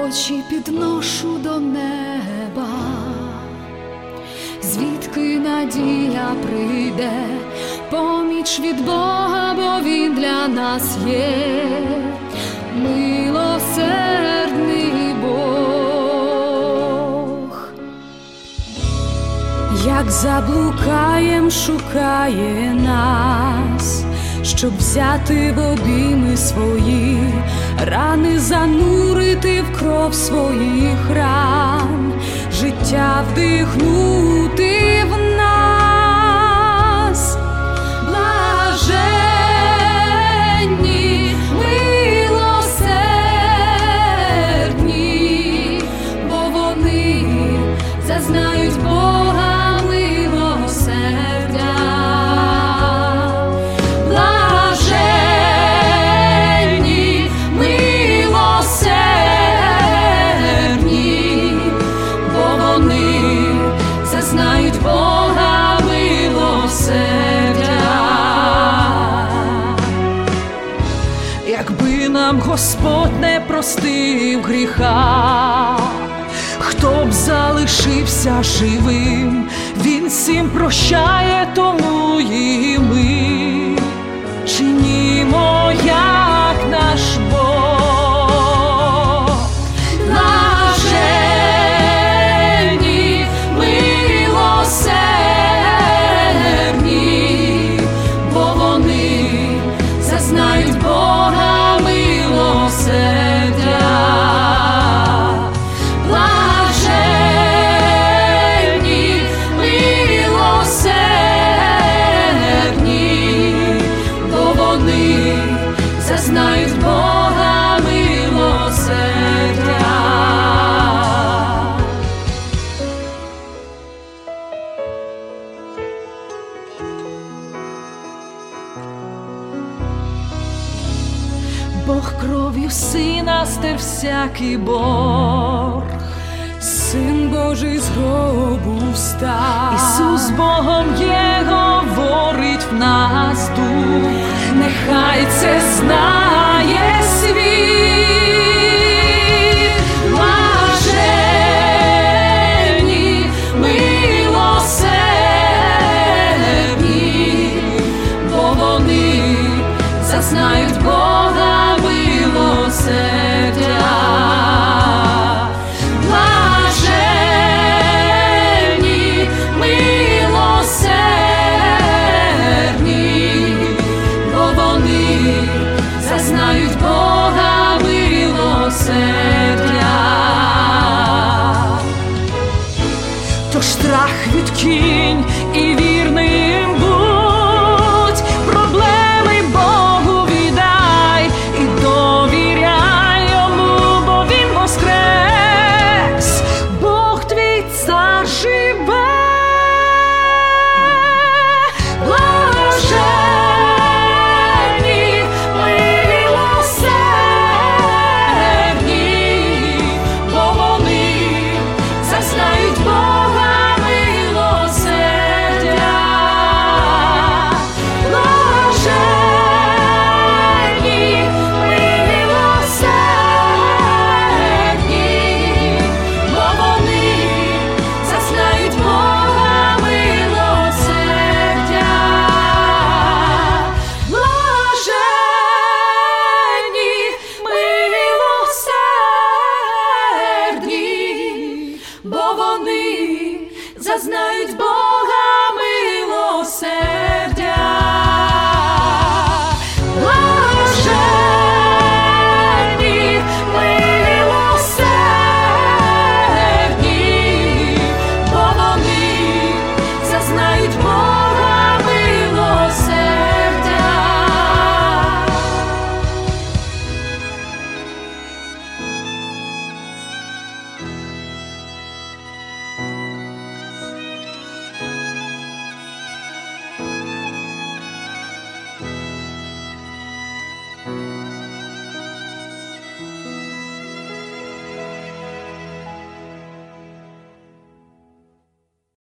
очі підношу до неба, звідки надія прийде, поміч від Бога, бо Він для нас є, милосердний Бог. Як заблукаєм, шукає нас, щоб взяти в обійми свої, рани занурити в кров своїх ран, життя вдихнути в нас. Блаженні, милосердні, бо вони зазнають Бога милосердя. Блаженні, милосердні, бо вони зазнають Бога милосердя. Якби нам Господь не простив гріха, хто б залишився живим? Він всім прощає, тому і ми чинімо, як наш Бог. Блаженні, милосердні, бо вони зазнають Бога милосердя. Блаженні, милосердні, бо вони зазнають Бога милосердя. Бог кров'ю Сина стер всякий борг, Син Божий з гробу встав, Ісус Богом є, говорить в нас дух, нехай це знає світ. Блаженні, милосердні, бо вони зазнають Бога милосердя.